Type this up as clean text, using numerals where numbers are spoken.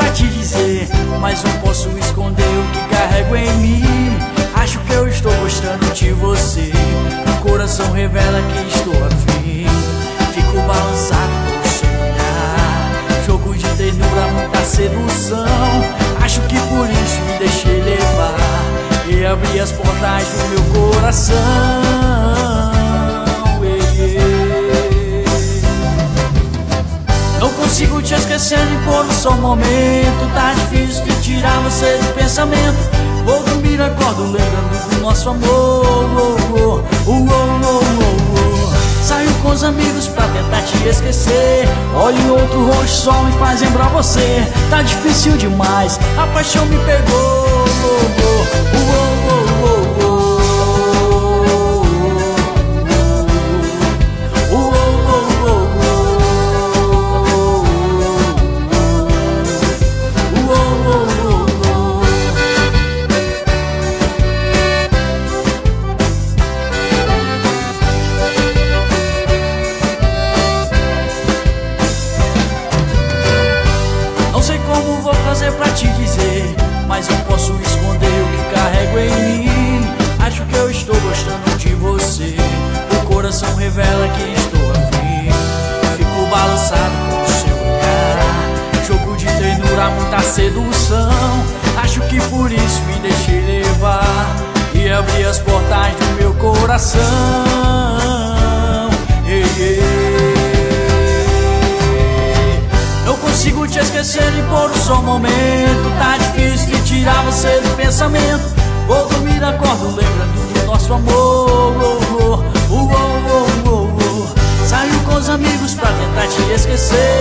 pra te dizer, mas não posso esconder o que carrego em mim. Acho que eu estou gostando de você, o coração revela que estou afim. Fico balançado por seu olhar, jogo de ternura, muita sedução. Acho que por isso me deixei levar e abri as portas do meu coração. Não consigo te esquecer nem por um só momento. Tá difícil de tirar você do pensamento. Vou dormir, acordo lembrando do nosso amor. Saio com os amigos pra tentar te esquecer. Olho outro rosto, só me faz lembrar você. Tá difícil demais, a paixão me pegou. Não sei como vou fazer pra te dizer, mas eu posso esconder o que carrego em mim. Acho que eu estou gostando de você, o coração revela que estou afim. Fico balançado com o seu olhar, jogo de ternura, muita sedução. Acho que por isso me deixei levar e abri as portas do meu coração. Não consigo te esquecer nem por um só momento. Tá difícil de tirar você do pensamento. Vou dormir, acordo lembrando do nosso amor. Saio com os amigos pra tentar te esquecer.